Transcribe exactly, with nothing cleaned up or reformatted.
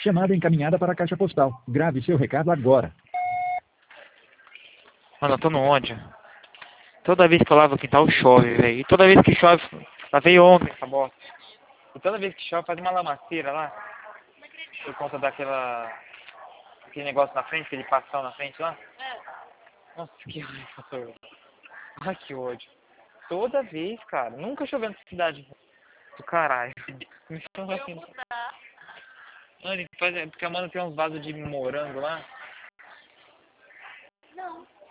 Chamada encaminhada para a caixa postal. Grave seu recado agora. Mano, eu tô no ódio. Toda vez que eu lavo o quintal chove, velho. E toda vez que chove, lavei ontem essa bosta. E toda vez que chove faz uma lamaceira lá. Por conta daquela... aquele negócio na frente, aquele passão na frente lá. Nossa, que raiva. Ai, que ódio. Toda vez, cara. Nunca choveu nessa cidade. Do caralho. Me chama assim. Mano, porque a Amanda tem uns vasos de morango lá. Não.